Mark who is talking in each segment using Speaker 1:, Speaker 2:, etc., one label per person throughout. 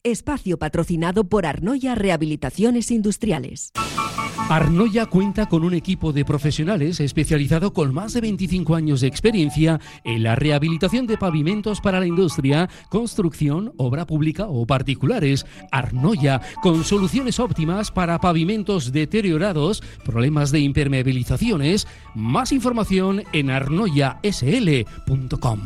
Speaker 1: Espacio patrocinado por Arnoya Rehabilitaciones Industriales.
Speaker 2: Arnoya cuenta con un equipo de profesionales especializado con más de 25 años de experiencia en la rehabilitación de pavimentos para la industria, construcción, obra pública o particulares. Arnoya, con soluciones óptimas para pavimentos deteriorados, problemas de impermeabilizaciones. Más información en arnoyasl.com.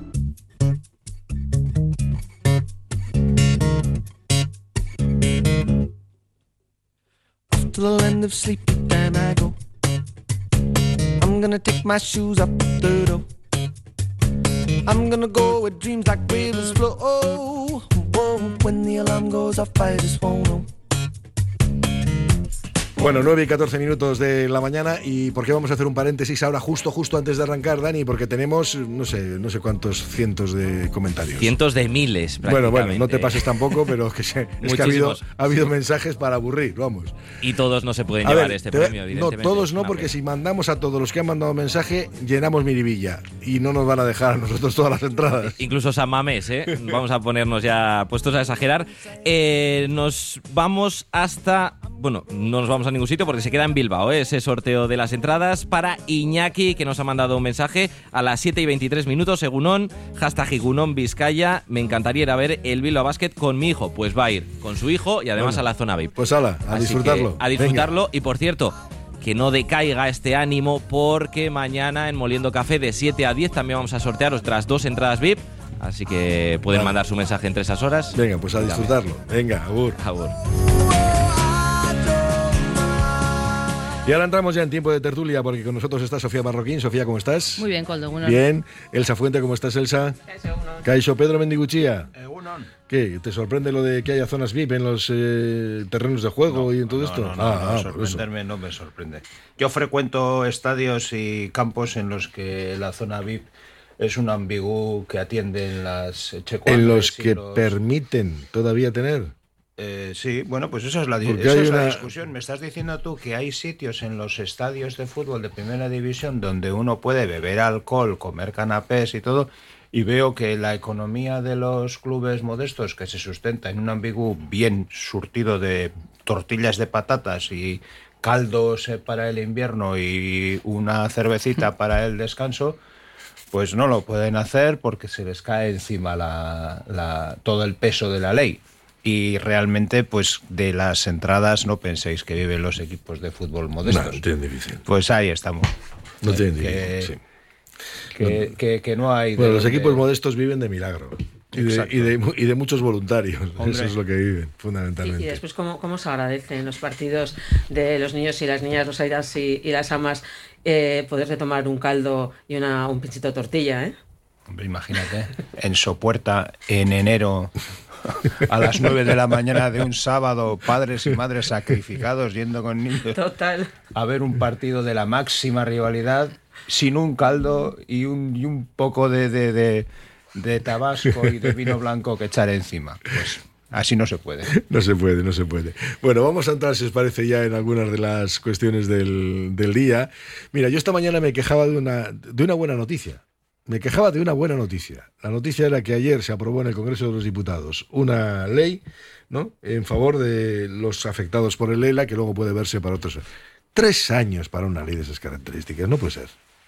Speaker 3: To the land of sleepy time I go. I'm gonna take my shoes up the door. I'm gonna go where dreams like rivers flow. Oh, when the alarm goes off I just won't know.
Speaker 4: Bueno, 9 y 14 minutos de la mañana. ¿Y por qué vamos a hacer un paréntesis ahora justo antes de arrancar, Dani? Porque tenemos no sé cuántos cientos de comentarios.
Speaker 5: Cientos de miles, prácticamente.
Speaker 4: Bueno, no te pases tampoco, pero es que ha habido mensajes para aburrir, vamos.
Speaker 5: Y todos no se pueden llevar este premio, evidentemente.
Speaker 4: No, todos no, porque si mandamos a todos los que han mandado mensaje, llenamos Miribilla y no nos van a dejar a nosotros todas las entradas.
Speaker 5: Incluso San Mamés, vamos a ponernos ya puestos a exagerar. Nos vamos hasta... Bueno, no nos vamos a ningún sitio porque se queda en Bilbao, ese sorteo de las entradas para Iñaki, que nos ha mandado un mensaje a las 7 y 23 minutos, Egunon, #Egunon Vizcaya. Me encantaría ir a ver el Bilbao Basket con mi hijo. Pues va a ir con su hijo y además a la zona VIP.
Speaker 4: Pues a disfrutarlo.
Speaker 5: A disfrutarlo. Venga. Y por cierto, que no decaiga este ánimo, porque mañana en Moliendo Café de 7 a 10 también vamos a sortear otras 2 entradas VIP. Así que pueden mandar su mensaje entre esas horas.
Speaker 4: Venga, pues a disfrutarlo. Venga, agur. Y ahora entramos ya en tiempo de tertulia, porque con nosotros está Sofía Marroquín. Sofía, ¿cómo estás?
Speaker 6: Muy bien, Koldo.
Speaker 4: Bien. Elsa Fuente, ¿cómo estás, Elsa? Caixo Pedro Mendiguchía. ¿Qué? ¿Te sorprende lo de que haya zonas VIP en los terrenos de juego y en todo esto?
Speaker 7: Sorprenderme no me sorprende. Yo frecuento estadios y campos en los que la zona VIP es un ambigú que atienden las checuadres.
Speaker 4: En los que permiten todavía tener.
Speaker 7: Sí, bueno, pues esa es la discusión. Me estás diciendo tú que hay sitios en los estadios de fútbol de primera división donde uno puede beber alcohol, comer canapés y todo, y veo que la economía de los clubes modestos, que se sustenta en un ambigú bien surtido de tortillas de patatas y caldos para el invierno y una cervecita para el descanso, pues no lo pueden hacer porque se les cae encima todo el peso de la ley. Y realmente, pues de las entradas no penséis que viven los equipos de fútbol modestos.
Speaker 4: No tienen difícil.
Speaker 7: Pues ahí estamos.
Speaker 4: No tienen difícil, sí.
Speaker 7: Que no hay...
Speaker 4: Bueno, los equipos modestos viven de milagro. Y de muchos voluntarios. Hombre. Eso es lo que viven, fundamentalmente.
Speaker 6: Y después, ¿cómo se agradecen los partidos de los niños y las niñas, los airas y las amas, poderse tomar un caldo y un pinchito de tortilla, ¿eh?
Speaker 7: Hombre, imagínate, en Sopuerta, en enero... a las 9 de la mañana de un sábado, padres y madres sacrificados yendo con niños a ver un partido de la máxima rivalidad sin un caldo y un poco de tabasco y de vino blanco que echar encima. Pues así no se puede.
Speaker 4: No se puede. Bueno, vamos a entrar, si os parece, ya en algunas de las cuestiones del día. Mira, yo esta mañana me quejaba de una buena noticia. Me quejaba de una buena noticia. La noticia era que ayer se aprobó en el Congreso de los Diputados una ley, ¿no?, en favor de los afectados por el ELA, que luego puede verse para otros. 3 años para una ley de esas características. No puede ser.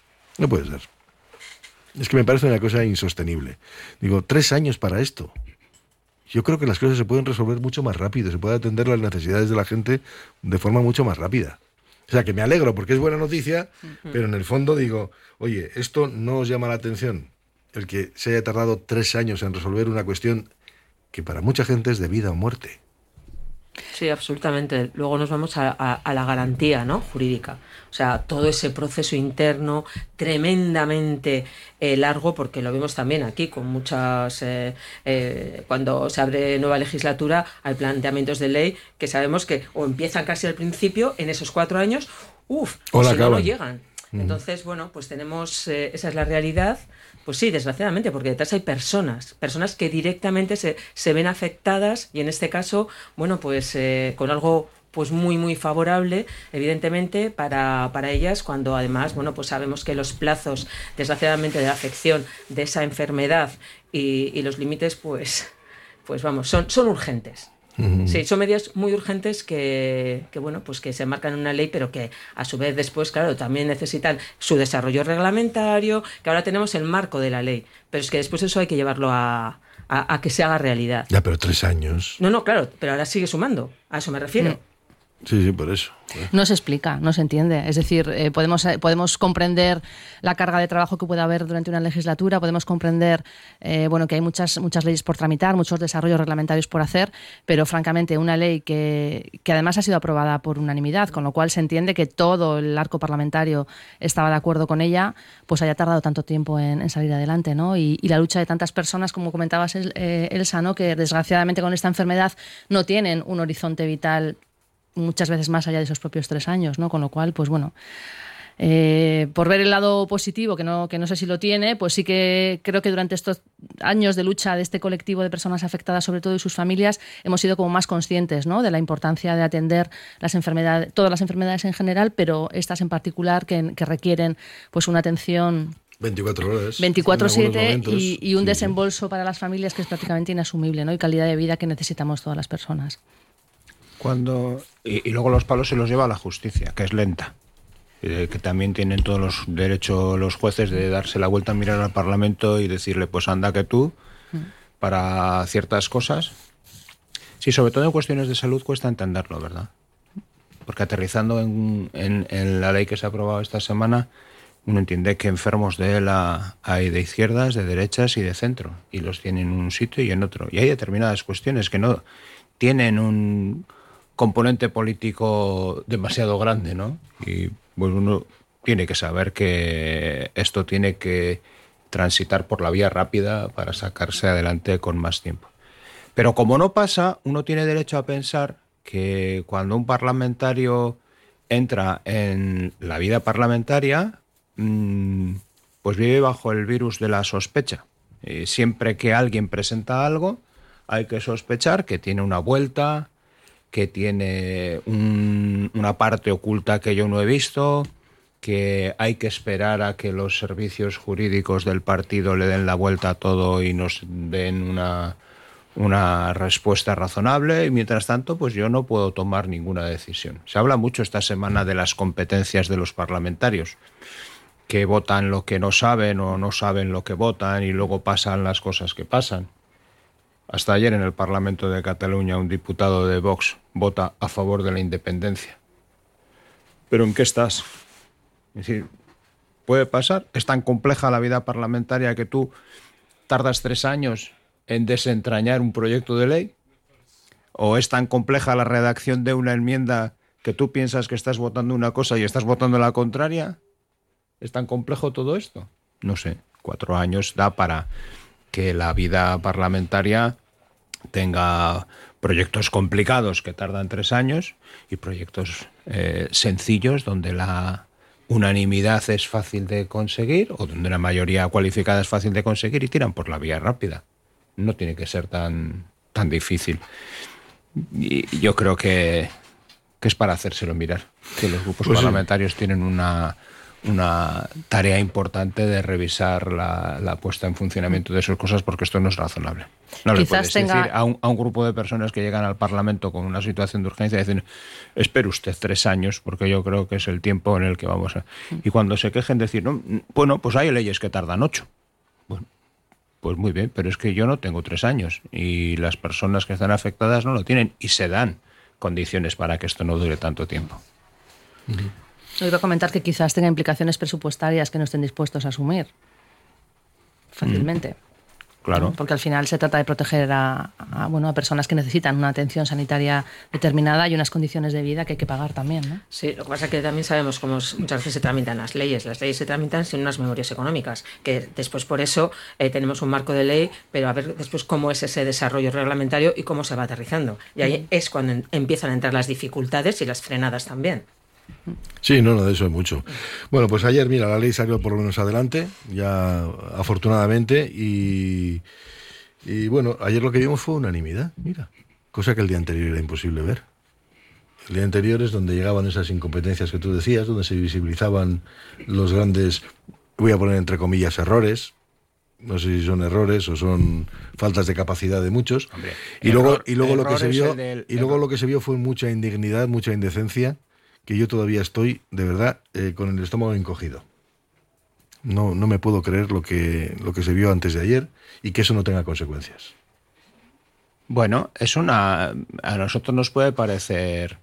Speaker 4: Es que me parece una cosa insostenible. Digo, 3 años para esto. Yo creo que las cosas se pueden resolver mucho más rápido. Se puede atender las necesidades de la gente de forma mucho más rápida. O sea, que me alegro porque es buena noticia, pero en el fondo digo, oye, esto no os llama la atención, el que se haya tardado 3 años en resolver una cuestión que para mucha gente es de vida o muerte.
Speaker 6: Sí, absolutamente. Luego nos vamos a la garantía, ¿no?, jurídica. O sea, todo ese proceso interno tremendamente largo, porque lo vemos también aquí con muchas... cuando se abre nueva legislatura hay planteamientos de ley que sabemos que o empiezan casi al principio, en esos 4 años, o si no llegan. Entonces, bueno, pues tenemos... esa es la realidad. Pues sí, desgraciadamente, porque detrás hay personas que directamente se ven afectadas y en este caso, bueno, pues con algo pues muy muy favorable, evidentemente, para ellas, cuando además, bueno, pues sabemos que los plazos, desgraciadamente, de la afección de esa enfermedad y los límites, pues pues vamos, son urgentes. Sí, son medidas muy urgentes que bueno, pues que se marcan en una ley, pero que a su vez después, claro, también necesitan su desarrollo reglamentario, que ahora tenemos el marco de la ley, pero es que después eso hay que llevarlo a que se haga realidad.
Speaker 4: Ya, pero 3 años.
Speaker 6: No, claro, pero ahora sigue sumando, a eso me refiero.
Speaker 4: Sí, por eso.
Speaker 8: No se explica, no se entiende. Es decir, podemos comprender la carga de trabajo que puede haber durante una legislatura, podemos comprender que hay muchas leyes por tramitar, muchos desarrollos reglamentarios por hacer, pero francamente una ley que además ha sido aprobada por unanimidad, con lo cual se entiende que todo el arco parlamentario estaba de acuerdo con ella, pues haya tardado tanto tiempo en salir adelante, ¿no? Y la lucha de tantas personas, como comentabas, Elsa, ¿no? Que desgraciadamente con esta enfermedad no tienen un horizonte vital muchas veces más allá de esos propios 3 años, ¿no? Con lo cual, pues bueno, por ver el lado positivo, que no sé si lo tiene, pues sí que creo que durante estos años de lucha de este colectivo de personas afectadas, sobre todo, y sus familias, hemos sido como más conscientes, ¿no? De la importancia de atender las enfermedades, todas las enfermedades en general, pero estas en particular que requieren pues una atención
Speaker 4: 24 horas.
Speaker 8: 24/7 y un desembolso para las familias que es prácticamente inasumible, ¿no? Y calidad de vida que necesitamos todas las personas.
Speaker 7: Y luego los palos se los lleva a la justicia, que es lenta. Que también tienen todos los derechos los jueces de darse la vuelta a mirar al Parlamento y decirle, pues anda que tú, para ciertas cosas. Sí, sobre todo en cuestiones de salud cuesta entenderlo, ¿verdad? Porque aterrizando en la ley que se ha aprobado esta semana, uno entiende que enfermos de ELA hay de izquierdas, de derechas y de centro, y los tienen en un sitio y en otro. Y hay determinadas cuestiones que no tienen un componente político demasiado grande, ¿no? Y pues uno tiene que saber que esto tiene que transitar por la vía rápida para sacarse adelante con más tiempo. Pero como no pasa, uno tiene derecho a pensar que cuando un parlamentario entra en la vida parlamentaria, pues vive bajo el virus de la sospecha. Siempre que alguien presenta algo, hay que sospechar que tiene una vuelta, que tiene una parte oculta que yo no he visto, que hay que esperar a que los servicios jurídicos del partido le den la vuelta a todo y nos den una respuesta razonable, y mientras tanto pues yo no puedo tomar ninguna decisión. Se habla mucho esta semana de las competencias de los parlamentarios, que votan lo que no saben o no saben lo que votan y luego pasan las cosas que pasan. Hasta ayer en el Parlamento de Cataluña un diputado de Vox vota a favor de la independencia. ¿Pero en qué estás? Es decir, ¿puede pasar? ¿Es tan compleja la vida parlamentaria que tú tardas 3 años en desentrañar un proyecto de ley? ¿O es tan compleja la redacción de una enmienda que tú piensas que estás votando una cosa y estás votando la contraria? ¿Es tan complejo todo esto? No sé, 4 años da para que la vida parlamentaria tenga proyectos complicados que tardan 3 años y proyectos sencillos donde la unanimidad es fácil de conseguir o donde la mayoría cualificada es fácil de conseguir y tiran por la vía rápida. No tiene que ser tan difícil. Y yo creo que es para hacérselo mirar, que los grupos parlamentarios tienen una tarea importante de revisar la puesta en funcionamiento de esas cosas, porque esto no es razonable. No le puedes decir a un grupo de personas que llegan al Parlamento con una situación de urgencia, dicen, espere usted 3 años, porque yo creo que es el tiempo en el que vamos a... Y cuando se quejen decir, no, bueno, pues hay leyes que tardan 8. Bueno, pues muy bien, pero es que yo no tengo 3 años y las personas que están afectadas no lo tienen y se dan condiciones para que esto no dure tanto tiempo.
Speaker 8: Yo iba a comentar que quizás tenga implicaciones presupuestarias que no estén dispuestos a asumir fácilmente.
Speaker 7: Claro.
Speaker 8: Porque al final se trata de proteger a personas que necesitan una atención sanitaria determinada y unas condiciones de vida que hay que pagar también, ¿no?
Speaker 6: Sí, lo que pasa es que también sabemos cómo muchas veces se tramitan las leyes. Las leyes se tramitan sin unas memorias económicas, que después por eso tenemos un marco de ley, pero a ver después cómo es ese desarrollo reglamentario y cómo se va aterrizando. Y ahí es cuando empiezan a entrar las dificultades y las frenadas también.
Speaker 4: Sí, no, de eso hay mucho. Bueno, pues ayer, mira, la ley salió por lo menos adelante, ya afortunadamente, y bueno, ayer lo que vimos fue unanimidad, mira, cosa que el día anterior era imposible ver. El día anterior es donde llegaban esas incompetencias que tú decías, donde se visibilizaban los grandes, voy a poner entre comillas, errores, No sé si son errores o son faltas de capacidad de muchos.
Speaker 7: Hombre,
Speaker 4: y luego lo que se vio fue mucha indignidad, mucha indecencia, que yo todavía estoy, de verdad, con el estómago encogido. No me puedo creer lo que se vio antes de ayer y que eso no tenga consecuencias.
Speaker 7: Bueno, a nosotros nos puede parecer,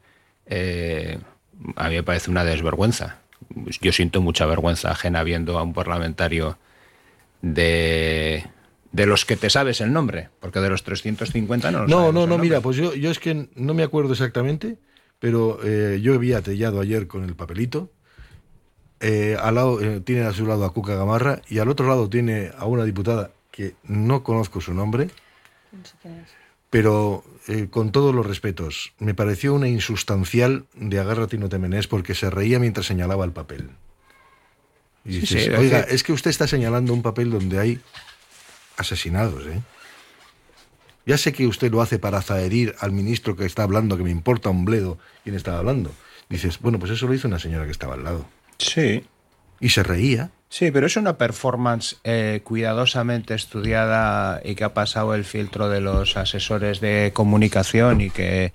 Speaker 7: a mí me parece una desvergüenza. Yo siento mucha vergüenza ajena viendo a un parlamentario de los que te sabes el nombre, porque de los 350 no lo sabes. No,
Speaker 4: mira, pues yo es que no me acuerdo exactamente, pero yo había atellado ayer con el papelito. Al lado tiene a su lado a Cuca Gamarra y al otro lado tiene a una diputada que no conozco su nombre,
Speaker 8: no sé quién es.
Speaker 4: Pero con todos los respetos, me pareció una insustancial de agárrate y no te menees porque se reía mientras señalaba el papel. Y dices, oiga, es que usted está señalando un papel donde hay asesinados, ¿eh? Ya sé que usted lo hace para zaherir al ministro que está hablando, que me importa un bledo quién estaba hablando. Dices, bueno, pues eso lo hizo una señora que estaba al lado.
Speaker 7: Sí.
Speaker 4: Y se reía.
Speaker 7: Sí, pero es una performance cuidadosamente estudiada y que ha pasado el filtro de los asesores de comunicación y que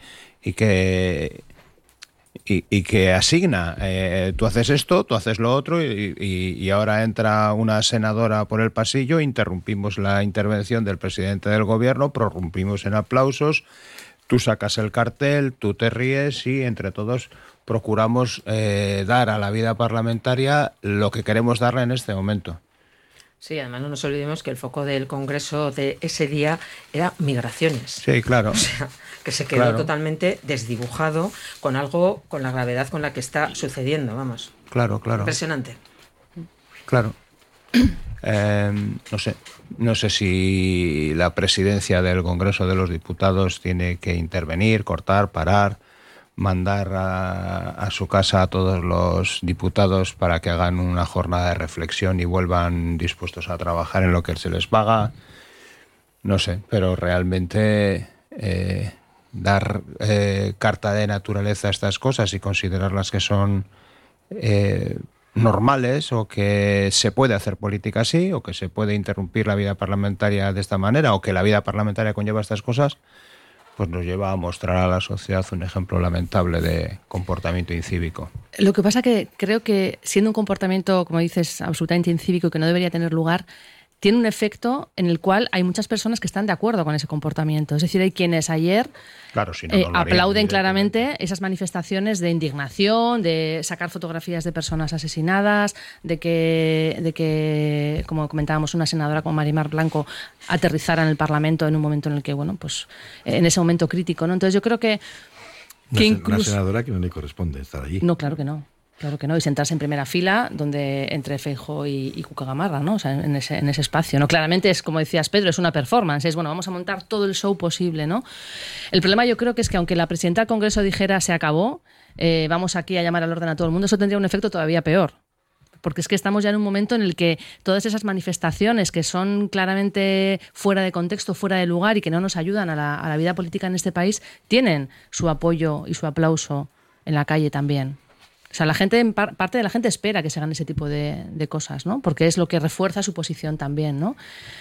Speaker 7: asigna. Tú haces esto, tú haces lo otro y ahora entra una senadora por el pasillo, interrumpimos la intervención del presidente del gobierno, prorrumpimos en aplausos, tú sacas el cartel, tú te ríes y entre todos procuramos dar a la vida parlamentaria lo que queremos darle en este momento.
Speaker 6: Sí, además no nos olvidemos que el foco del Congreso de ese día era migraciones.
Speaker 7: Sí, claro.
Speaker 6: O sea, que se quedó totalmente desdibujado con la gravedad con la que está sucediendo, vamos.
Speaker 7: Claro.
Speaker 6: Impresionante.
Speaker 7: Claro. No sé si la presidencia del Congreso de los Diputados tiene que intervenir, cortar, parar, mandar a su casa a todos los diputados para que hagan una jornada de reflexión y vuelvan dispuestos a trabajar en lo que se les paga. No sé, pero realmente dar carta de naturaleza a estas cosas y considerarlas que son normales o que se puede hacer política así o que se puede interrumpir la vida parlamentaria de esta manera o que la vida parlamentaria conlleva estas cosas, pues nos lleva a mostrar a la sociedad un ejemplo lamentable de comportamiento incívico.
Speaker 8: Lo que pasa que creo que siendo un comportamiento, como dices, absolutamente incívico y que no debería tener lugar, tiene un efecto en el cual hay muchas personas que están de acuerdo con ese comportamiento. Es decir, hay quienes ayer aplauden claramente esas manifestaciones de indignación, de sacar fotografías de personas asesinadas, de que, como comentábamos, una senadora como Marimar Blanco aterrizara en el Parlamento en un momento en el que, bueno, pues en ese momento crítico, ¿no? Entonces yo creo que
Speaker 4: una senadora que no le corresponde estar allí.
Speaker 8: No, claro que no. Claro que no, y sentarse en primera fila donde entre Feijóo y Cuca Gamarra, ¿no? O sea, en ese espacio, ¿no? Claramente es, como decías Pedro, es una performance, es bueno, vamos a montar todo el show posible, ¿no? El problema yo creo que es que aunque la presidenta del Congreso dijera se acabó, vamos aquí a llamar al orden a todo el mundo, eso tendría un efecto todavía peor. Porque es que estamos ya en un momento en el que todas esas manifestaciones que son claramente fuera de contexto, fuera de lugar y que no nos ayudan a la vida política en este país, tienen su apoyo y su aplauso en la calle también. O sea, parte de la gente espera que se hagan ese tipo de cosas, ¿no? Porque es lo que refuerza su posición también, ¿no?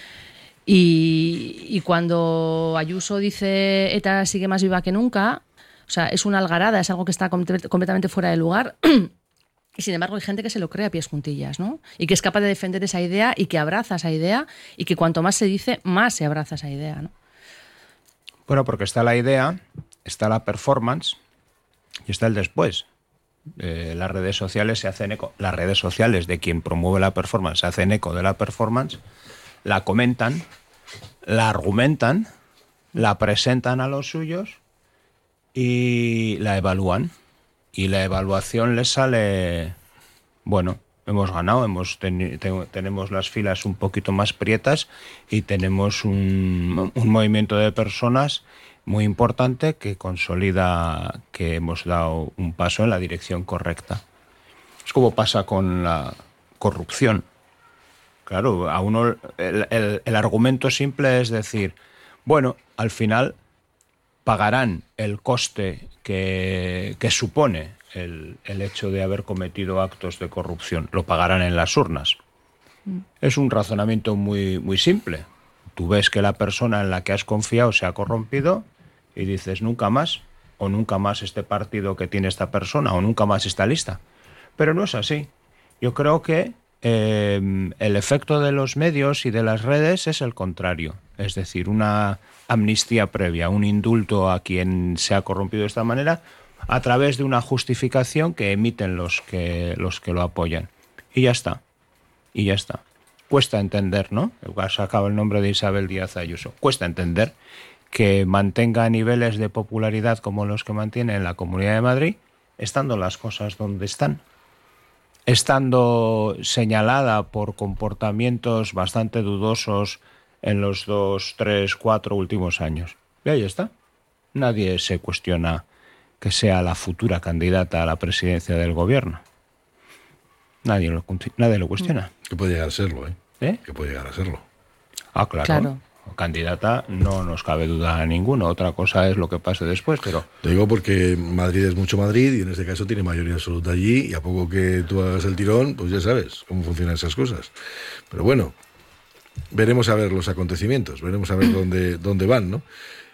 Speaker 8: Y cuando Ayuso dice ETA sigue más viva que nunca, o sea, es una algarada, es algo que está completamente fuera de lugar. Y sin embargo hay gente que se lo cree a pies juntillas, ¿no? Y que es capaz de defender esa idea y que abraza esa idea y que cuanto más se dice, más se abraza esa idea, ¿no?
Speaker 7: Bueno, porque está la idea, está la performance y está el después. Las redes sociales se hacen eco, las redes sociales de quien promueve la performance se hacen eco de la performance, la comentan, la argumentan, la presentan a los suyos y la evalúan. Y la evaluación les sale, bueno, hemos ganado, tenemos las filas un poquito más prietas y tenemos un movimiento de personas muy importante que consolida que hemos dado un paso en la dirección correcta. Es como pasa con la corrupción. Claro, a uno el argumento simple es decir, bueno, al final pagarán el coste que supone el hecho de haber cometido actos de corrupción. Lo pagarán en las urnas. Es un razonamiento muy, muy simple. Tú ves que la persona en la que has confiado se ha corrompido y dices nunca más, o nunca más este partido que tiene esta persona, o nunca más esta lista. Pero no es así. Yo creo que el efecto de los medios y de las redes es el contrario. Es decir, una amnistía previa, un indulto a quien se ha corrompido de esta manera a través de una justificación que emiten los que lo apoyan. Y ya está. Y ya está. Cuesta entender, ¿no? Ha sacado el nombre de Isabel Díaz Ayuso. Cuesta entender que mantenga niveles de popularidad como los que mantiene en la Comunidad de Madrid, estando las cosas donde están. Estando señalada por comportamientos bastante dudosos en los 2, 3, 4 últimos años. Y ahí está. Nadie se cuestiona que sea la futura candidata a la presidencia del gobierno. Nadie lo cuestiona.
Speaker 4: Que puede llegar a serlo, ¿eh? Que puede llegar a serlo.
Speaker 7: Ah, claro. Candidata no nos cabe duda ninguna. Otra cosa es lo que pase después, pero...
Speaker 4: Te digo porque Madrid es mucho Madrid y en este caso tiene mayoría absoluta allí y a poco que tú hagas el tirón, pues ya sabes cómo funcionan esas cosas. Pero bueno, veremos a ver los acontecimientos, veremos a ver dónde van, ¿no?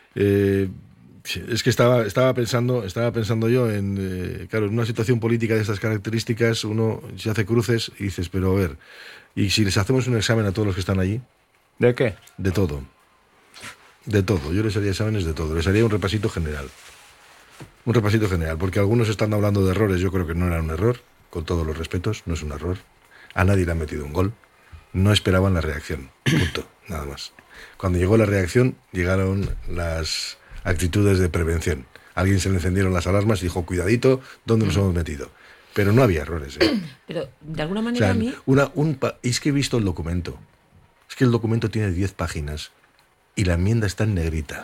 Speaker 4: Es que estaba pensando yo en, claro, en una situación política de estas características uno se hace cruces y dices, pero a ver, ¿y si les hacemos un examen a todos los que están allí?
Speaker 7: ¿De qué?
Speaker 4: De todo. De todo. Yo les haría exámenes de todo. Les haría un repasito general. Un repasito general, porque algunos están hablando de errores. Yo creo que no era un error, con todos los respetos, no es un error. A nadie le han metido un gol. No esperaban la reacción. Punto. Nada más. Cuando llegó la reacción, llegaron las actitudes de prevención. A alguien se le encendieron las alarmas y dijo, cuidadito, ¿dónde nos hemos metido? Pero no había errores, ¿eh?
Speaker 6: Pero, de alguna manera, a mí...
Speaker 4: Es que he visto el documento. Es que el documento tiene 10 páginas y la enmienda está en negrita.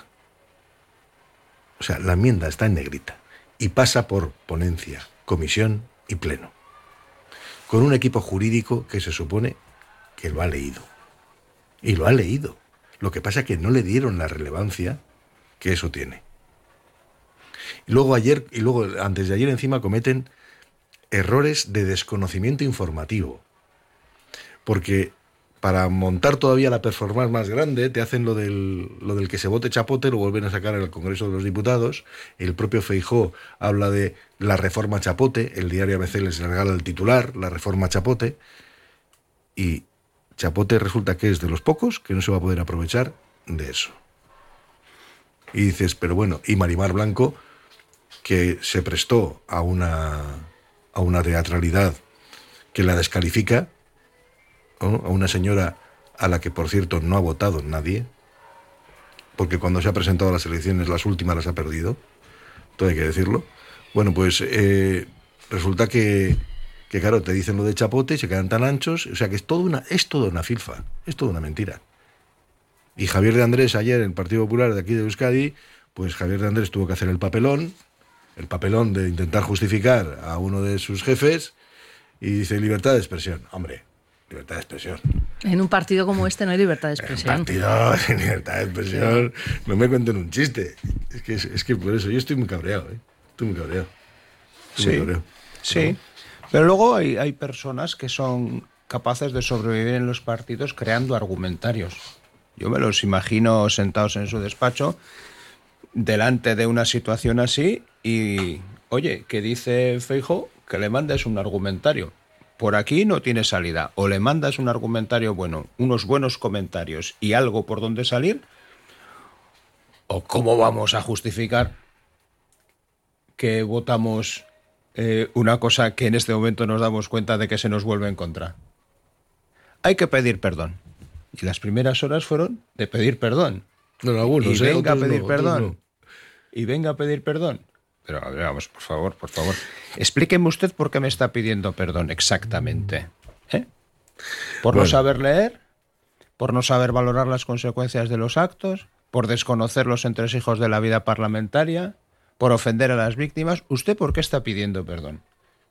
Speaker 4: O sea, la enmienda está en negrita y pasa por ponencia, comisión y pleno. Con un equipo jurídico que se supone que lo ha leído. Y lo ha leído. Lo que pasa es que no le dieron la relevancia que eso tiene. Y luego antes de ayer encima cometen errores de desconocimiento informativo. Porque para montar todavía la performance más grande, te hacen lo del que se vote chapote, lo vuelven a sacar en el Congreso de los Diputados. El propio Feijóo habla de la reforma chapote, el diario ABC les regala el titular, la reforma chapote, y chapote resulta que es de los pocos que no se va a poder aprovechar de eso. Y dices, pero bueno, y Marimar Blanco, que se prestó a una teatralidad que la descalifica, ¿no? A una señora a la que, por cierto, no ha votado nadie, porque cuando se ha presentado a las elecciones, las últimas las ha perdido, todo hay que decirlo. Bueno, pues resulta que claro, te dicen lo de chapote y se quedan tan anchos, o sea que es toda una filfa, es toda una mentira. Y Javier de Andrés ayer en el Partido Popular de aquí de Euskadi, pues Javier de Andrés tuvo que hacer el papelón de intentar justificar a uno de sus jefes y dice libertad de expresión. Hombre, libertad de expresión.
Speaker 8: En un partido como este no hay libertad de expresión.
Speaker 4: En un partido sin libertad de expresión, no me cuenten un chiste. Es que por eso yo estoy muy cabreado, ¿eh? Estoy muy cabreado.
Speaker 7: Sí. Pero luego hay personas que son capaces de sobrevivir en los partidos creando argumentarios. Yo me los imagino sentados en su despacho delante de una situación así y, oye, ¿qué dice Feijóo? Que le mandes un argumentario. Por aquí no tiene salida. O le mandas un argumentario bueno, unos buenos comentarios y algo por donde salir, o cómo vamos a justificar que votamos una cosa que en este momento nos damos cuenta de que se nos vuelve en contra. Hay que pedir perdón. Y las primeras horas fueron de pedir perdón.
Speaker 4: No, algunos,
Speaker 7: y venga a pedir
Speaker 4: no,
Speaker 7: perdón.
Speaker 4: no.
Speaker 7: Y venga a pedir perdón. Pero a ver, vamos, por favor. Explíqueme usted por qué me está pidiendo perdón exactamente. ¿Por no saber leer? ¿Por no saber valorar las consecuencias de los actos? ¿Por desconocer los entresijos de la vida parlamentaria? ¿Por ofender a las víctimas? ¿Usted por qué está pidiendo perdón?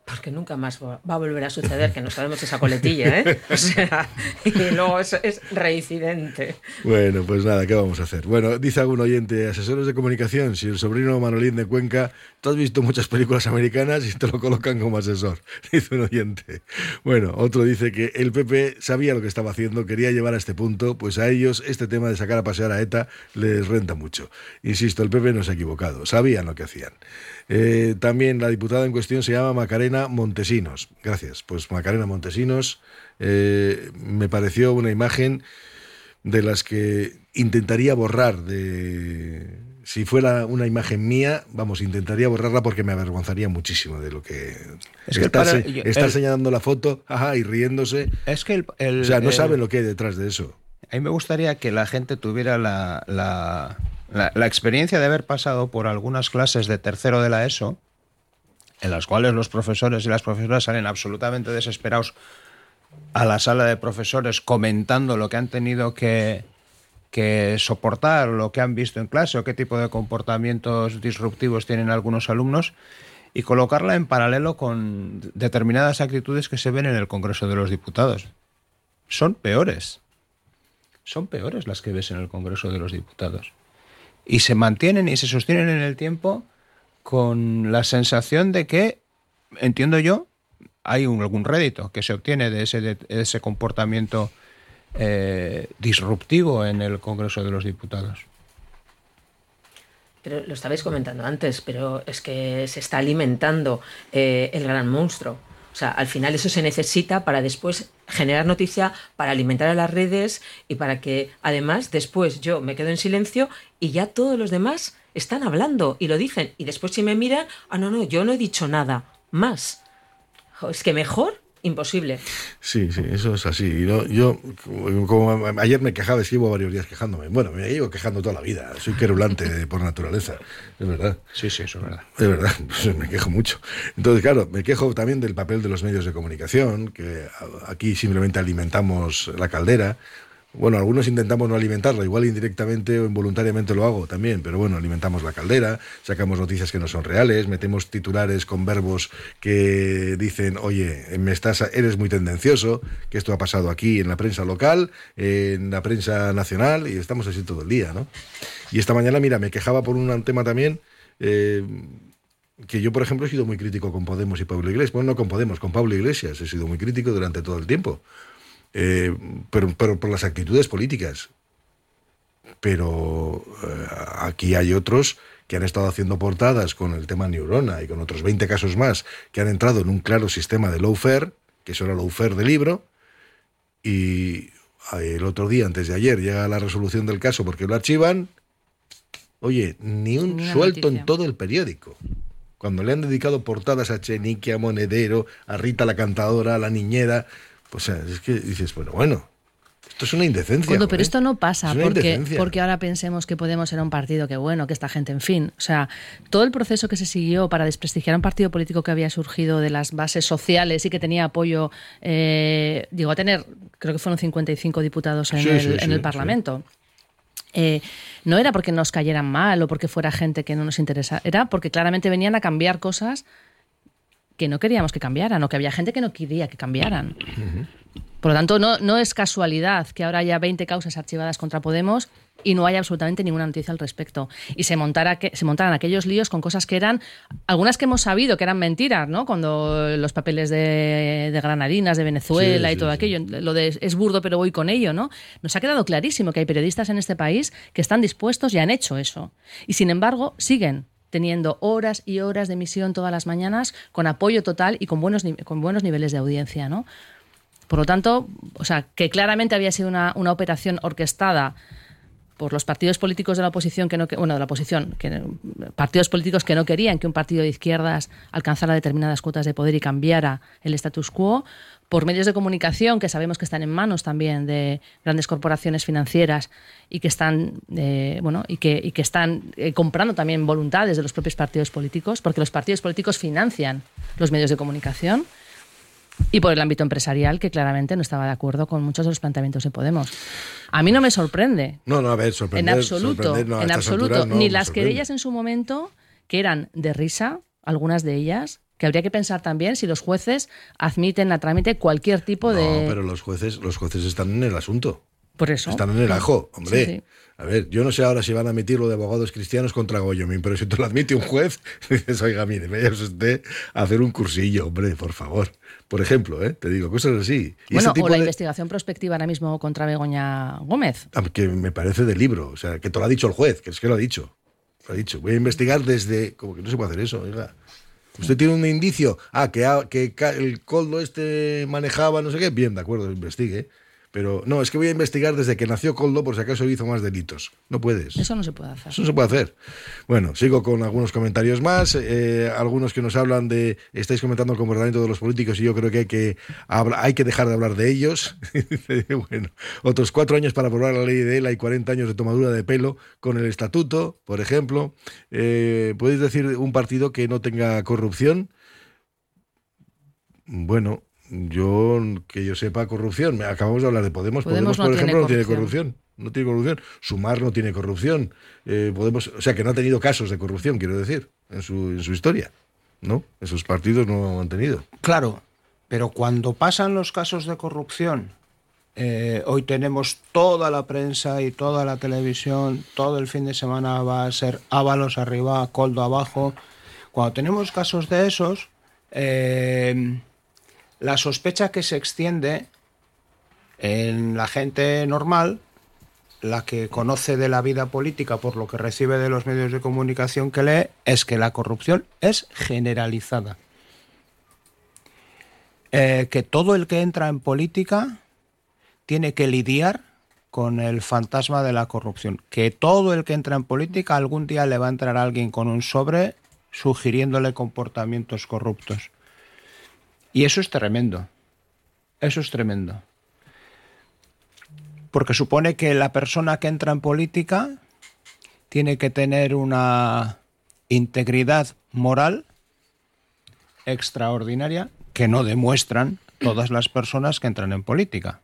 Speaker 6: porque nunca más va a volver a suceder que nos sabemos esa coletilla, ¿eh? O sea, y luego es reincidente.
Speaker 4: Bueno, pues nada, ¿qué vamos a hacer? Bueno, dice algún oyente, asesores de comunicación, si el sobrino Manolín de Cuenca, tú has visto muchas películas americanas y te lo colocan como asesor, dice un oyente. Bueno, otro dice que el PP sabía lo que estaba haciendo, quería llevar a este punto, pues a ellos este tema de sacar a pasear a ETA les renta mucho. Insisto, el PP no se ha equivocado, sabían lo que hacían. También la diputada en cuestión se llama Macarena Montesinos. Gracias. Pues Macarena Montesinos me pareció una imagen de las que intentaría borrar. Si fuera una imagen mía, intentaría borrarla porque me avergonzaría muchísimo de lo que... Está señalando la foto y riéndose.
Speaker 7: Es que
Speaker 4: o sea, no sabe lo que hay detrás de eso.
Speaker 7: A mí me gustaría que la gente tuviera la experiencia de haber pasado por algunas clases de tercero de la ESO, en las cuales los profesores y las profesoras salen absolutamente desesperados a la sala de profesores comentando lo que han tenido que soportar, lo que han visto en clase o qué tipo de comportamientos disruptivos tienen algunos alumnos, y colocarla en paralelo con determinadas actitudes que se ven en el Congreso de los Diputados. Son peores las que ves en el Congreso de los Diputados. Y se mantienen y se sostienen en el tiempo con la sensación de que, entiendo yo, hay algún rédito que se obtiene de ese comportamiento disruptivo en el Congreso de los Diputados.
Speaker 6: Pero lo estabais comentando antes, pero es que se está alimentando el gran monstruo. O sea, al final eso se necesita para después generar noticia, para alimentar a las redes y para que además después yo me quedo en silencio y ya todos los demás están hablando y lo dicen. Y después si me miran, no, yo no he dicho nada más. Es que mejor, imposible.
Speaker 4: Sí, eso es así. Yo, como ayer me quejaba, llevo varios días quejándome. Bueno, me llevo quejando toda la vida. Soy querulante por naturaleza. Es verdad.
Speaker 7: Sí, eso es verdad.
Speaker 4: Es verdad, me quejo mucho. Entonces, claro, me quejo también del papel de los medios de comunicación, que aquí simplemente alimentamos la caldera. Bueno, algunos intentamos no alimentarla, igual indirectamente o involuntariamente lo hago también, pero bueno, alimentamos la caldera, sacamos noticias que no son reales, metemos titulares con verbos que dicen, oye, eres muy tendencioso, que esto ha pasado aquí en la prensa local, en la prensa nacional, y estamos así todo el día, ¿no? Y esta mañana, mira, me quejaba por un tema también, que yo, por ejemplo, he sido muy crítico con Podemos y Pablo Iglesias. Bueno, no con Podemos, con Pablo Iglesias he sido muy crítico durante todo el tiempo. Pero por las actitudes políticas. Pero aquí hay otros que han estado haciendo portadas con el tema Neurona y con otros 20 casos más que han entrado en un claro sistema de lawfare, que eso era lawfare de libro, y el otro día, antes de ayer, llega la resolución del caso porque lo archivan. Oye, ni un suelto noticia en todo el periódico. Cuando le han dedicado portadas a Chenique, a Monedero, a Rita la cantadora, a la niñera... O sea, es que dices, bueno, esto es una indecencia.
Speaker 8: Pero esto no pasa porque ahora pensemos que Podemos era un partido que bueno, que esta gente, en fin. O sea, todo el proceso que se siguió para desprestigiar a un partido político que había surgido de las bases sociales y que tenía apoyo, llegó a tener, creo que fueron 55 diputados en el Parlamento. Sí. No era porque nos cayeran mal o porque fuera gente que no nos interesa, era porque claramente venían a cambiar cosas que no queríamos que cambiaran o que había gente que no quería que cambiaran. Por lo tanto, no es casualidad que ahora haya 20 causas archivadas contra Podemos y no haya absolutamente ninguna noticia al respecto. Y se montaran aquellos líos con cosas que eran, algunas que hemos sabido que eran mentiras, ¿no? Cuando los papeles de Granadinas, de Venezuela y todo aquello, lo de es burdo pero voy con ello, ¿no? Nos ha quedado clarísimo que hay periodistas en este país que están dispuestos y han hecho eso. Y sin embargo, siguen teniendo horas y horas de emisión todas las mañanas, con apoyo total y con buenos niveles de audiencia, ¿no? Por lo tanto, o sea, que claramente había sido una operación orquestada por los partidos políticos de la oposición partidos políticos que no querían que un partido de izquierdas alcanzara determinadas cuotas de poder y cambiara el status quo, por medios de comunicación que sabemos que están en manos también de grandes corporaciones financieras y que están comprando también voluntades de los propios partidos políticos, porque los partidos políticos financian los medios de comunicación, y por el ámbito empresarial, que claramente no estaba de acuerdo con muchos de los planteamientos de Podemos. A mí no me sorprende.
Speaker 4: En
Speaker 8: absoluto. Ni las querellas en su momento, que eran de risa, algunas de ellas, Que habría que pensar también si los jueces admiten a trámite cualquier tipo de...
Speaker 4: No, pero los jueces están en el asunto.
Speaker 8: Por eso.
Speaker 4: Están en el ajo, hombre.
Speaker 8: Sí.
Speaker 4: A ver, yo no sé ahora si van a admitir lo de abogados cristianos contra Goyomin, pero si te lo admite un juez, dices, oiga, mire, vaya usted a hacer un cursillo, hombre, por favor. Por ejemplo, te digo, cosas así. Y
Speaker 8: bueno, o la investigación prospectiva ahora mismo contra Begoña Gómez.
Speaker 4: Que me parece de libro, o sea, que te lo ha dicho el juez, que es que lo ha dicho. Lo ha dicho, voy a investigar desde... Como que no se puede hacer eso, oiga. Usted tiene un indicio, que el Koldo manejaba no sé qué, bien, de acuerdo, investigue. Pero no, es que voy a investigar desde que nació Koldo por si acaso hizo más delitos. No puedes.
Speaker 8: Eso no se puede hacer.
Speaker 4: Eso no se puede hacer. Bueno, sigo con algunos comentarios más. Algunos que nos hablan de... Estáis comentando el comportamiento de los políticos y yo creo que hay que dejar de hablar de ellos. Bueno, otros 4 años para aprobar la ley de ELA y 40 años de tomadura de pelo con el estatuto, por ejemplo. ¿Podéis decir un partido que no tenga corrupción? Bueno... que yo sepa, corrupción. Acabamos de hablar de Podemos. Podemos, por ejemplo, no tiene corrupción. No tiene corrupción. Sumar no tiene corrupción. Podemos, o sea, que no ha tenido casos de corrupción, quiero decir, en su historia. ¿No? Esos partidos no han tenido.
Speaker 7: Claro, pero cuando pasan los casos de corrupción, hoy tenemos toda la prensa y toda la televisión, todo el fin de semana va a ser Ábalos arriba, Koldo abajo. Cuando tenemos casos de esos... la sospecha que se extiende en la gente normal, la que conoce de la vida política por lo que recibe de los medios de comunicación que lee, es que la corrupción es generalizada. Que todo el que entra en política tiene que lidiar con el fantasma de la corrupción. Que todo el que entra en política algún día le va a entrar alguien con un sobre sugiriéndole comportamientos corruptos. Y eso es tremendo. Eso es tremendo. Porque supone que la persona que entra en política tiene que tener una integridad moral extraordinaria que no demuestran todas las personas que entran en política.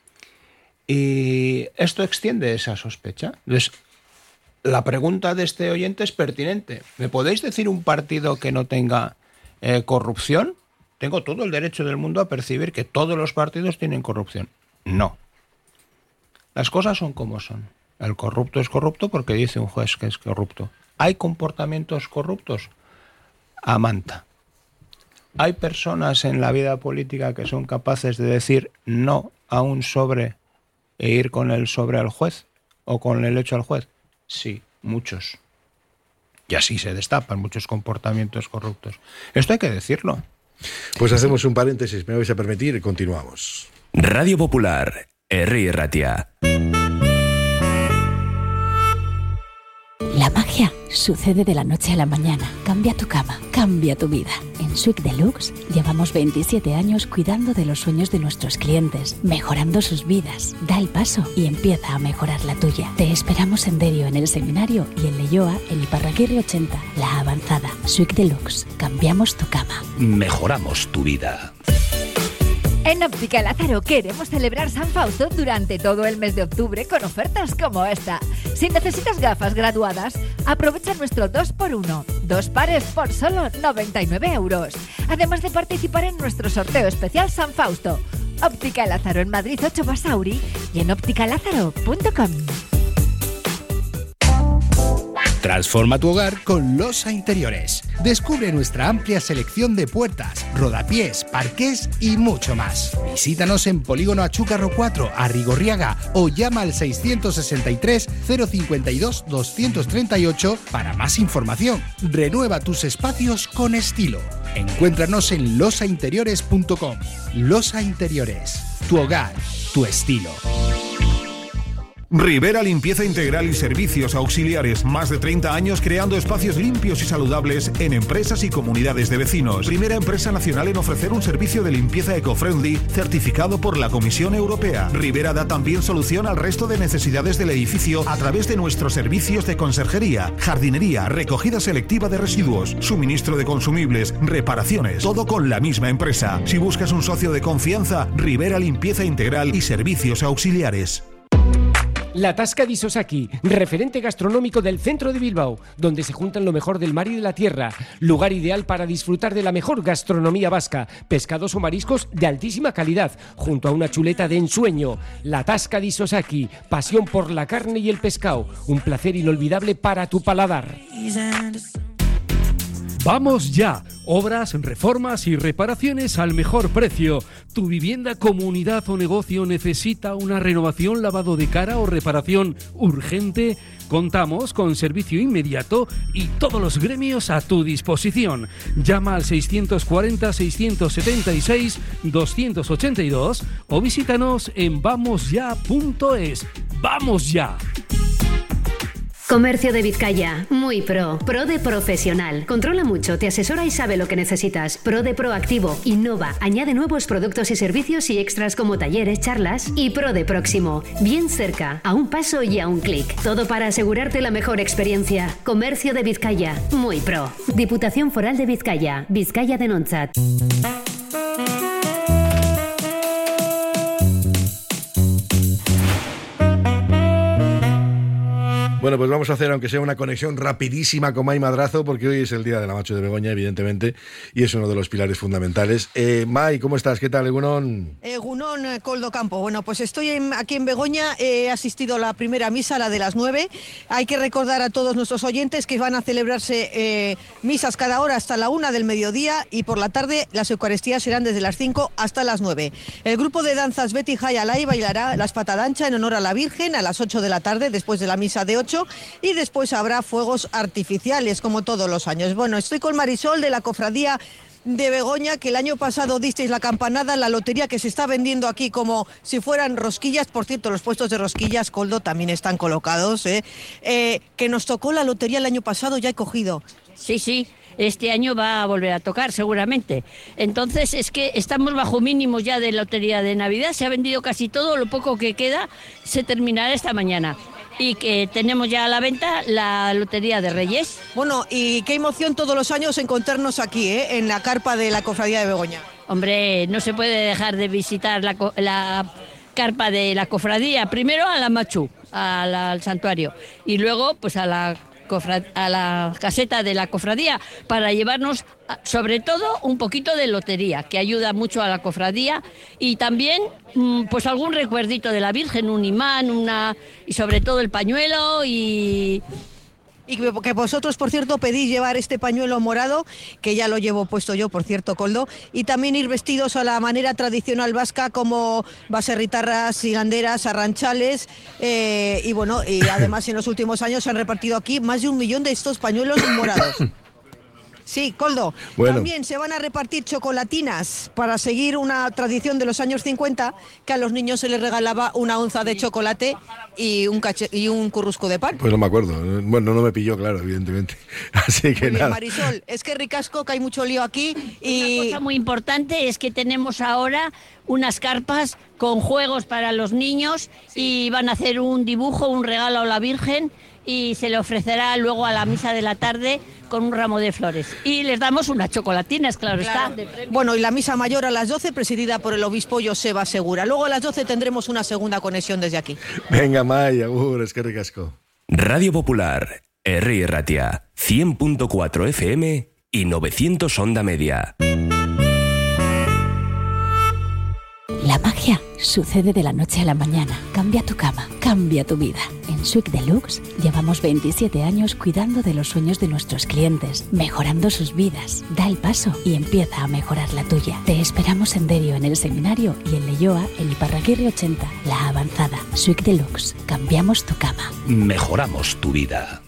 Speaker 7: Y esto extiende esa sospecha. Entonces, la pregunta de este oyente es pertinente. ¿Me podéis decir un partido que no tenga corrupción? Tengo todo el derecho del mundo a percibir que todos los partidos tienen corrupción. No. Las cosas son como son. El corrupto es corrupto porque dice un juez que es corrupto. ¿Hay comportamientos corruptos? A manta. ¿Hay personas en la vida política que son capaces de decir no a un sobre e ir con el sobre al juez o con el hecho al juez? Sí, muchos. Y así se destapan muchos comportamientos corruptos. Esto hay que decirlo.
Speaker 4: Pues hacemos un paréntesis, me vais a permitir, y continuamos.
Speaker 9: Radio Popular, Herri Ratia.
Speaker 10: La magia sucede de la noche a la mañana. Cambia tu cama, cambia tu vida. En Suite Deluxe llevamos 27 años cuidando de los sueños de nuestros clientes, mejorando sus vidas. Da el paso y empieza a mejorar la tuya. Te esperamos en Derio, en el Seminario, y en Leioa, en Iparraguirre 80, La Avanzada. Suite Deluxe. Cambiamos tu cama.
Speaker 9: Mejoramos tu vida.
Speaker 11: En Óptica Lázaro queremos celebrar San Fausto durante todo el mes de octubre con ofertas como esta. Si necesitas gafas graduadas, aprovecha nuestro 2x1. 2 pares por solo 99 €. Además de participar en nuestro sorteo especial San Fausto. Óptica Lázaro en Madrid 8 Basauri y en ópticalázaro.com.
Speaker 12: Transforma tu hogar con Losa Interiores. Descubre nuestra amplia selección de puertas, rodapiés, parqués y mucho más. Visítanos en Polígono Achúcarro 4, Arrigorriaga, o llama al 663 052 238 para más información. Renueva tus espacios con estilo. Encuéntranos en losainteriores.com. Losa Interiores. Tu hogar, tu estilo.
Speaker 13: Rivera Limpieza Integral y Servicios Auxiliares. Más de 30 años creando espacios limpios y saludables en empresas y comunidades de vecinos. Primera empresa nacional en ofrecer un servicio de limpieza eco-friendly certificado por la Comisión Europea. Rivera da también solución al resto de necesidades del edificio a través de nuestros servicios de conserjería, jardinería, recogida selectiva de residuos, suministro de consumibles, reparaciones. Todo con la misma empresa. Si buscas un socio de confianza, Rivera Limpieza Integral y Servicios Auxiliares.
Speaker 14: La Tasca di Sosaki, referente gastronómico del centro de Bilbao, donde se juntan lo mejor del mar y de la tierra. Lugar ideal para disfrutar de la mejor gastronomía vasca, pescados o mariscos de altísima calidad, junto a una chuleta de ensueño. La Tasca di Sosaki, pasión por la carne y el pescado, un placer inolvidable para tu paladar.
Speaker 2: ¡Vamos ya! Obras, reformas y reparaciones al mejor precio. ¿Tu vivienda, comunidad o negocio necesita una renovación, lavado de cara o reparación urgente? Contamos con servicio inmediato y todos los gremios a tu disposición. Llama al 640-676-282 o visítanos en vamosya.es. ¡Vamos ya!
Speaker 15: Comercio de Vizcaya, muy pro de profesional. Controla mucho, te asesora y sabe lo que necesitas. Pro de proactivo, innova, añade nuevos productos y servicios y extras como talleres, charlas. Y Pro de próximo, bien cerca, a un paso y a un clic. Todo para asegurarte la mejor experiencia. Comercio de Vizcaya, muy pro. Diputación Foral de Vizcaya, Vizcaya de Nontzat.
Speaker 4: Bueno, pues vamos a hacer, aunque sea una conexión rapidísima con Mai Madrazo, porque hoy es el Día de la Macho de Begoña, evidentemente, y es uno de los pilares fundamentales. Mai, ¿cómo estás? ¿Qué tal, Egunon?
Speaker 16: Egunon, Coldo Campo. Bueno, pues estoy aquí en Begoña, he asistido a la primera misa, la de las 9. Hay que recordar a todos nuestros oyentes que van a celebrarse misas cada hora hasta la 1 del mediodía, y por la tarde las Eucaristías serán desde las 5 hasta las 9. El grupo de danzas Betty Hayalay bailará la espatadancha en honor a la Virgen a las 8 de la tarde, después de la misa de 8. Y después habrá fuegos artificiales, como todos los años. Bueno, estoy con Marisol de la Cofradía de Begoña, que el año pasado disteis la campanada en la lotería, que se está vendiendo aquí como si fueran rosquillas. Por cierto, los puestos de rosquillas, Coldo, también están colocados, que nos tocó la lotería el año pasado, ya he cogido.
Speaker 17: Sí. Este año va a volver a tocar, seguramente. Entonces, es que estamos bajo mínimos ya de lotería de Navidad. Se ha vendido casi todo, lo poco que queda se terminará esta mañana. Y que tenemos ya a la venta la Lotería de Reyes.
Speaker 16: Bueno, y qué emoción todos los años encontrarnos aquí, en la carpa de la Cofradía de Begoña.
Speaker 17: Hombre, no se puede dejar de visitar la carpa de la cofradía. Primero a la Machu, al santuario, y luego pues a la caseta de la cofradía, para llevarnos sobre todo un poquito de lotería, que ayuda mucho a la cofradía, y también pues algún recuerdito de la Virgen, un imán, y sobre todo el pañuelo y
Speaker 16: que vosotros, por cierto, pedís llevar este pañuelo morado, que ya lo llevo puesto yo, por cierto, Coldo, y también ir vestidos a la manera tradicional vasca, como baserritarras, hilanderas, arranchales, y bueno, y además en los últimos años se han repartido aquí más de 1 millón de estos pañuelos morados. Sí, Coldo. Bueno. También se van a repartir chocolatinas para seguir una tradición de los años 50, que a los niños se les regalaba 1 onza de chocolate y un currusco de pan.
Speaker 4: Pues no me acuerdo. Bueno, no me pilló, claro, evidentemente. Así que nada.
Speaker 16: Marisol, es que ricasco, que hay mucho lío aquí.
Speaker 17: Y una cosa muy importante es que tenemos ahora unas carpas con juegos para los niños, y van a hacer un dibujo, un regalo a la Virgen, y se le ofrecerá luego a la misa de la tarde con un ramo de flores. Y les damos unas chocolatinas, claro está.
Speaker 16: Bueno, y la misa mayor a las 12, presidida por el obispo Joseba Segura. Luego a las 12 tendremos una segunda conexión desde aquí.
Speaker 4: Venga, Mai, agur, es que ricasco.
Speaker 9: Radio Popular, Herri Ratia, 100.4 FM y 900 onda media.
Speaker 10: La magia sucede de la noche a la mañana. Cambia tu cama, cambia tu vida. En Suic Deluxe llevamos 27 años cuidando de los sueños de nuestros clientes, mejorando sus vidas. Da el paso y empieza a mejorar la tuya. Te esperamos en Derio, en el Seminario, y en Leioa, en Iparraguirre 80, La Avanzada. Suic Deluxe. Cambiamos tu cama.
Speaker 9: Mejoramos tu vida.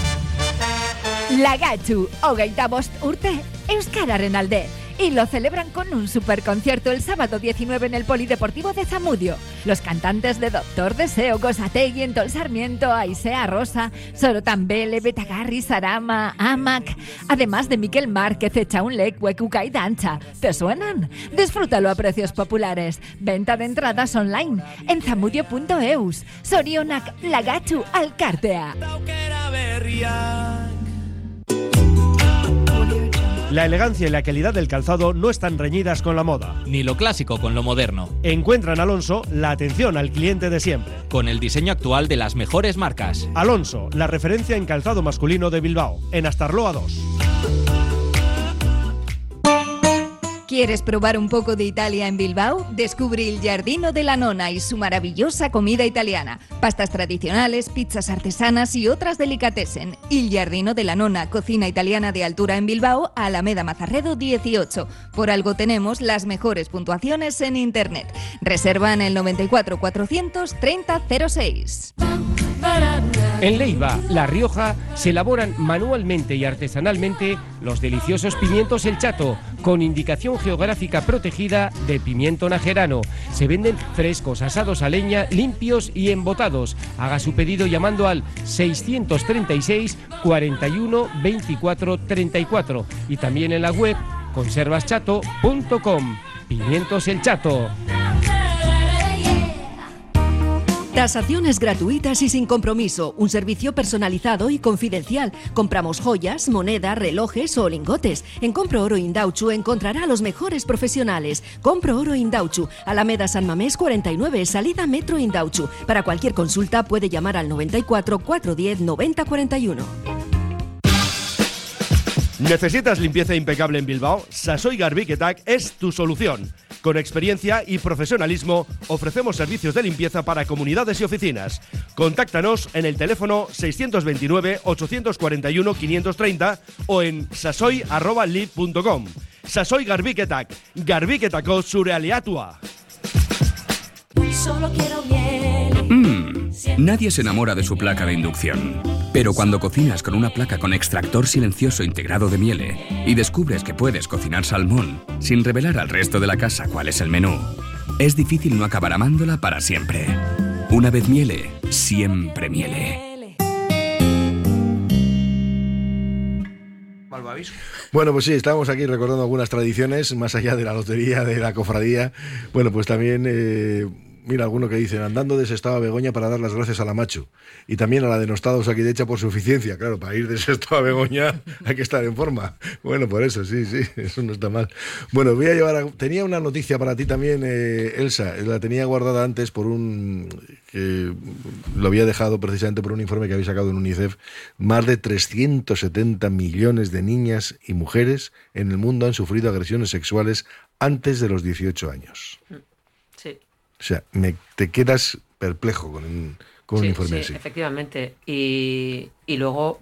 Speaker 11: Lagatxu, 25 urte, Euskararen alde. Y lo celebran con un superconcierto el sábado 19 en el Polideportivo de Zamudio. Los cantantes de Doctor Deseo, Gosategui, Entol Sarmiento, Aisea Rosa, Sorotan Bele, Betagarri, Sarama, Amac, además de Miquel Márquez, Echaunlec, Huecuca y Dancha. ¿Te suenan? Disfrútalo a precios populares. Venta de entradas online en zamudio.eus. Sorionak, Lagatxu, Alkartea.
Speaker 18: La elegancia y la calidad del calzado no están reñidas con la moda.
Speaker 5: Ni lo clásico con lo moderno.
Speaker 18: Encuentra en Alonso la atención al cliente de siempre.
Speaker 5: Con el diseño actual de las mejores marcas.
Speaker 18: Alonso, la referencia en calzado masculino de Bilbao, en Astarloa 2.
Speaker 11: ¿Quieres probar un poco de Italia en Bilbao? Descubre el Giardino della Nonna y su maravillosa comida italiana. Pastas tradicionales, pizzas artesanas y otras delicatessen. El Giardino della Nonna, cocina italiana de altura en Bilbao, Alameda Mazarredo 18. Por algo tenemos las mejores puntuaciones en Internet. Reserva en el 94 430 06.
Speaker 14: En Leiva, La Rioja, se elaboran manualmente y artesanalmente los deliciosos pimientos El Chato, con indicación geográfica protegida de pimiento najerano. Se venden frescos, asados a leña, limpios y embotados. Haga su pedido llamando al 636 41 24 34 y también en la web conservaschato.com. Pimientos El Chato.
Speaker 1: Tasaciones gratuitas y sin compromiso. Un servicio personalizado y confidencial. Compramos joyas, moneda, relojes o lingotes. En Compro Oro Indauchu encontrará a los mejores profesionales. Compro Oro Indauchu, Alameda San Mamés 49, salida Metro Indauchu. Para cualquier consulta puede llamar al 94 410 90 41.
Speaker 18: ¿Necesitas limpieza impecable en Bilbao? Sasoi Garbiketak es tu solución. Con experiencia y profesionalismo, ofrecemos servicios de limpieza para comunidades y oficinas. Contáctanos en el teléfono 629-841-530 o en sasoi@lib.com. Sasoi Garbiketak, Garbiketako zure aliatua.
Speaker 19: Solo quiero miel.
Speaker 9: Nadie se enamora de su placa de inducción. Pero cuando cocinas con una placa con extractor silencioso integrado de miele y descubres que puedes cocinar salmón sin revelar al resto de la casa cuál es el menú, es difícil no acabar amándola para siempre. Una vez miele, siempre miele.
Speaker 4: Bueno, pues sí, estábamos aquí recordando algunas tradiciones, más allá de la lotería, de la cofradía. Bueno, pues también... Mira, alguno que dicen, andando de Sestao a Begoña para dar las gracias a la Machu. Y también a la denostada Osakidecha por su eficiencia. Claro, para ir de Sestao a Begoña hay que estar en forma. Bueno, por eso, sí, eso no está mal. Bueno, voy a llevar tenía una noticia para ti también, Elsa. La tenía guardada antes por que lo había dejado precisamente por un informe que habéis sacado en UNICEF. Más de 370 millones de niñas y mujeres en el mundo han sufrido agresiones sexuales antes de los 18 años.
Speaker 6: Sí.
Speaker 4: O sea, te quedas perplejo con un informe así.
Speaker 6: Sí, efectivamente. Y luego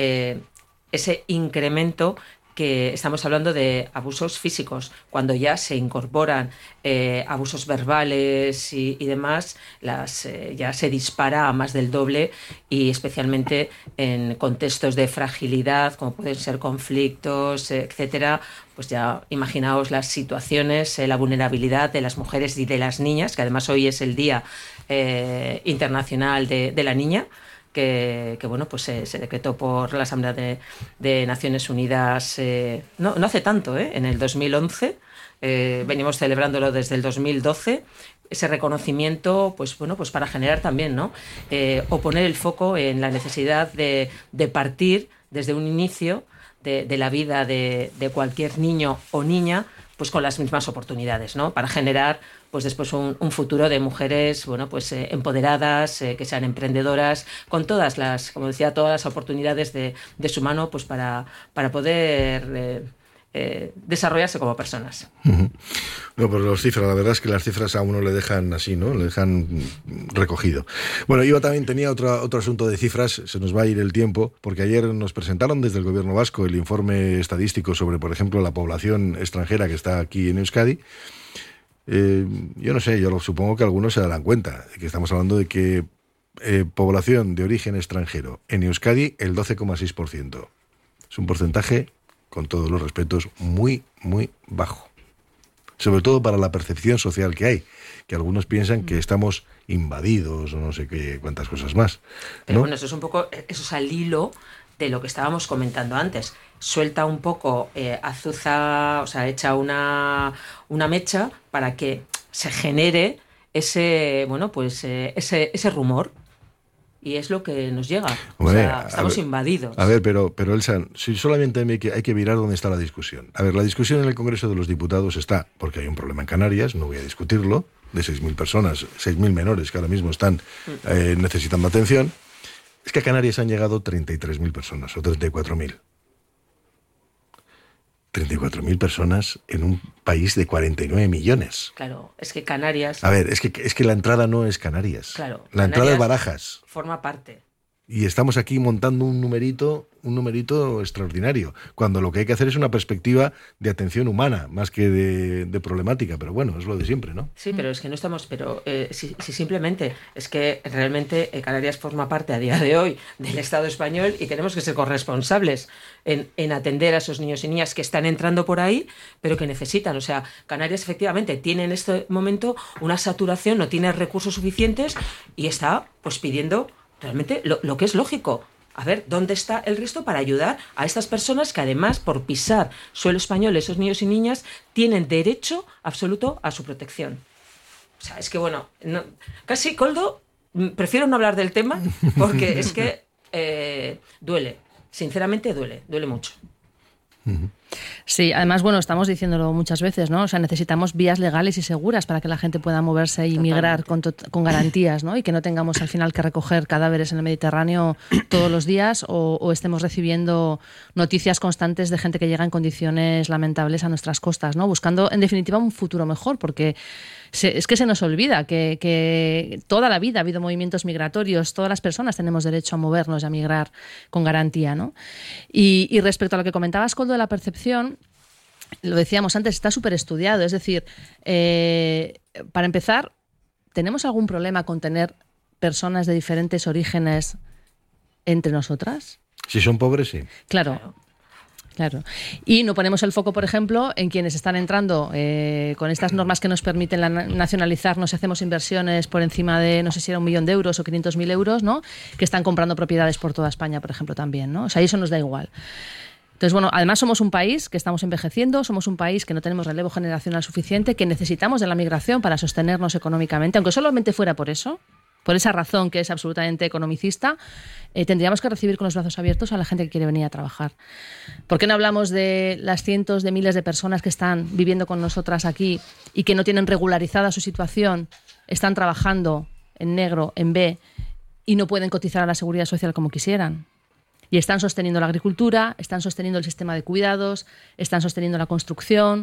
Speaker 6: ese incremento que estamos hablando de abusos físicos, cuando ya se incorporan abusos verbales y demás, ya se dispara a más del doble, y especialmente en contextos de fragilidad, como pueden ser conflictos, etcétera. Pues ya imaginaos las situaciones, la vulnerabilidad de las mujeres y de las niñas, que además hoy es el Día Internacional de la Niña, que bueno, pues se decretó por la Asamblea de Naciones Unidas no hace tanto, en el 2011. Venimos celebrándolo desde el 2012. Ese reconocimiento, pues bueno, pues para generar también, ¿no? O poner el foco en la necesidad de partir desde un inicio de la vida de cualquier niño o niña, pues con las mismas oportunidades, ¿no? Para generar pues después un futuro de mujeres, bueno, pues empoderadas, que sean emprendedoras, con todas las, como decía, todas las oportunidades de su mano, pues para poder desarrollarse como personas.
Speaker 4: No, pues las cifras, la verdad es que las cifras a uno le dejan así, ¿no? Le dejan recogido. Bueno, tenía otro asunto de cifras, se nos va a ir el tiempo, porque ayer nos presentaron desde el Gobierno vasco el informe estadístico sobre, por ejemplo, la población extranjera que está aquí en Euskadi. Yo no sé, yo supongo que algunos se darán cuenta de que estamos hablando de que población de origen extranjero en Euskadi, el 12,6%. Es un porcentaje, con todos los respetos, muy, muy bajo. Sobre todo para la percepción social que hay, que algunos piensan que estamos invadidos o no sé qué, cuántas cosas más, ¿no?
Speaker 6: Pero bueno, eso es un poco, eso es al hilo de lo que estábamos comentando antes. Suelta un poco, azuza, o sea, echa una mecha para que se genere ese, bueno, pues ese rumor. y es lo que nos llega.
Speaker 4: Hombre,
Speaker 6: o sea, estamos invadidos.
Speaker 4: A ver, pero Elsa, si solamente hay que mirar dónde está la discusión. A ver, la discusión en el Congreso de los Diputados está, porque hay un problema en Canarias, no voy a discutirlo, de 6.000 personas, 6.000 menores que ahora mismo están necesitando atención. Es que a Canarias han llegado 33.000 personas, o 34.000. 34.000 personas en un país de 49 millones.
Speaker 6: Claro, es que Canarias...
Speaker 4: A ver, es que la entrada no es Canarias.
Speaker 6: Claro.
Speaker 4: La entrada es Barajas.
Speaker 6: Forma parte.
Speaker 4: Y estamos aquí montando un numerito extraordinario, cuando lo que hay que hacer es una perspectiva de atención humana, más que de problemática, pero bueno, es lo de siempre, ¿no?
Speaker 6: Sí, pero es que no estamos, si simplemente es que realmente Canarias forma parte a día de hoy del Estado español y tenemos que ser corresponsables en atender a esos niños y niñas que están entrando por ahí, pero que necesitan, o sea, Canarias efectivamente tiene en este momento una saturación, no tiene recursos suficientes y está pues pidiendo realmente lo que es lógico. A ver, ¿dónde está el resto para ayudar a estas personas que además, por pisar suelo español, esos niños y niñas, tienen derecho absoluto a su protección? O sea, es que bueno, casi, Koldo, prefiero no hablar del tema porque es que duele, sinceramente duele mucho.
Speaker 8: Sí, además, bueno, estamos diciéndolo muchas veces, ¿no? O sea, necesitamos vías legales y seguras para que la gente pueda moverse y migrar con garantías, ¿no? Y que no tengamos al final que recoger cadáveres en el Mediterráneo todos los días o estemos recibiendo noticias constantes de gente que llega en condiciones lamentables a nuestras costas, ¿no? Buscando, en definitiva, un futuro mejor, porque es que se nos olvida que toda la vida ha habido movimientos migratorios, todas las personas tenemos derecho a movernos y a migrar con garantía, ¿no? Y respecto a lo que comentabas, Koldo, de la percepción, lo decíamos antes, está súper estudiado, es decir, para empezar, ¿tenemos algún problema con tener personas de diferentes orígenes entre nosotras?
Speaker 4: Si son pobres, sí.
Speaker 8: Claro. Y no ponemos el foco, por ejemplo, en quienes están entrando con estas normas que nos permiten nacionalizarnos si hacemos inversiones por encima de, no sé si era 1 millón de euros o 500.000 euros, ¿no? Que están comprando propiedades por toda España, por ejemplo, también, ¿no? O sea, eso nos da igual. Entonces, bueno, además somos un país que estamos envejeciendo, somos un país que no tenemos relevo generacional suficiente, que necesitamos de la migración para sostenernos económicamente, aunque solamente fuera por eso, por esa razón que es absolutamente economicista, tendríamos que recibir con los brazos abiertos a la gente que quiere venir a trabajar. ¿Por qué no hablamos de las cientos de miles de personas que están viviendo con nosotras aquí y que no tienen regularizada su situación, están trabajando en negro, en B, y no pueden cotizar a la seguridad social como quisieran? Y están sosteniendo la agricultura, están sosteniendo el sistema de cuidados, están sosteniendo la construcción.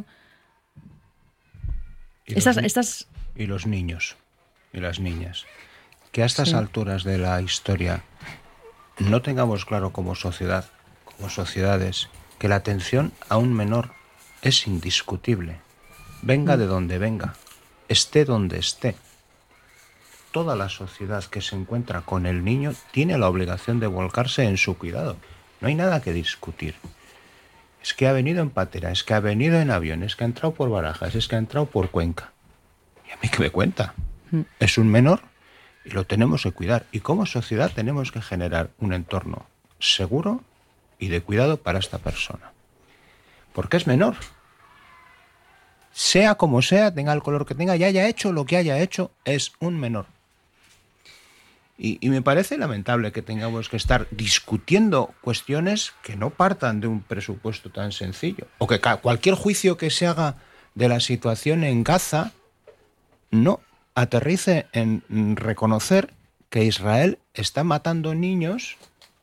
Speaker 7: Y los niños y las niñas. Que a estas alturas de la historia no tengamos claro como sociedad, como sociedades, que la atención a un menor es indiscutible. Venga de donde venga, esté donde esté. Toda la sociedad que se encuentra con el niño tiene la obligación de volcarse en su cuidado. No hay nada que discutir. Es que ha venido en patera, es que ha venido en avión, es que ha entrado por Barajas, es que ha entrado por Cuenca. ¿Y a mí qué me cuenta? Es un menor y lo tenemos que cuidar. Y como sociedad tenemos que generar un entorno seguro y de cuidado para esta persona. Porque es menor. Sea como sea, tenga el color que tenga y haya hecho lo que haya hecho, es un menor. Y me parece lamentable que tengamos que estar discutiendo cuestiones que no partan de un presupuesto tan sencillo. O que cualquier juicio que se haga de la situación en Gaza no aterrice en reconocer que Israel está matando niños,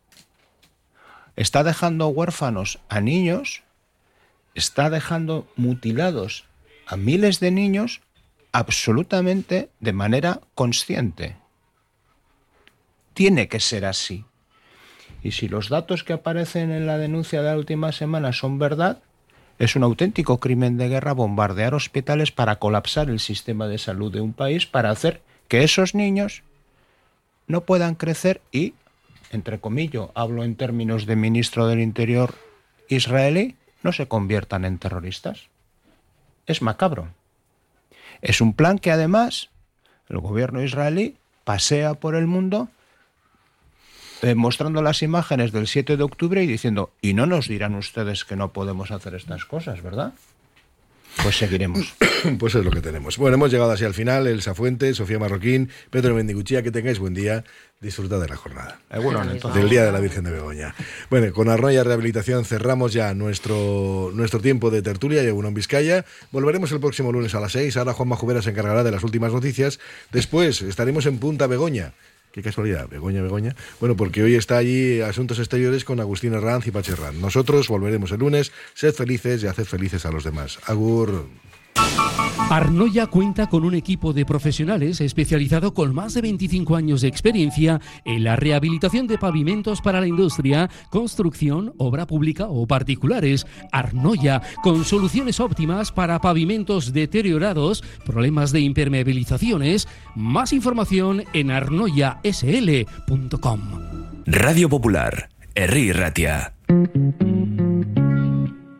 Speaker 7: está dejando huérfanos a niños, está dejando mutilados a miles de niños absolutamente de manera consciente. Tiene que ser así. Y si los datos que aparecen en la denuncia de la última semana son verdad, es un auténtico crimen de guerra bombardear hospitales para colapsar el sistema de salud de un país, para hacer que esos niños no puedan crecer y, entre comillas, hablo en términos de ministro del Interior israelí, no se conviertan en terroristas. Es macabro. Es un plan que además el gobierno israelí pasea por el mundo mostrando las imágenes del 7 de octubre y diciendo, y no nos dirán ustedes que no podemos hacer estas cosas, ¿verdad? Pues seguiremos.
Speaker 4: Pues es lo que tenemos. Bueno, hemos llegado así al final. Elsa Fuentes, Sofía Marroquín, Pedro Mendiguchía, que tengáis buen día. Disfrutad de la jornada. Del Día de la Virgen de Begoña. Bueno, con Arnoia Rehabilitación cerramos ya nuestro tiempo de tertulia y Egunon Vizcaya. Volveremos el próximo lunes a las 6. Ahora Juanma Jubera se encargará de las últimas noticias. Después estaremos en Punta Begoña. Qué casualidad, Begoña. Bueno, porque hoy está allí Asuntos Exteriores con Agustín Herranz y Pachi Herranz. Nosotros volveremos el lunes. Sed felices y haced felices a los demás. Agur.
Speaker 2: Arnoia cuenta con un equipo de profesionales especializado con más de 25 años de experiencia en la rehabilitación de pavimentos para la industria, construcción, obra pública o particulares. Arnoia, con soluciones óptimas para pavimentos deteriorados, problemas de impermeabilizaciones. Más información en arnoiasl.com.
Speaker 9: Radio Popular, Herri Ratia.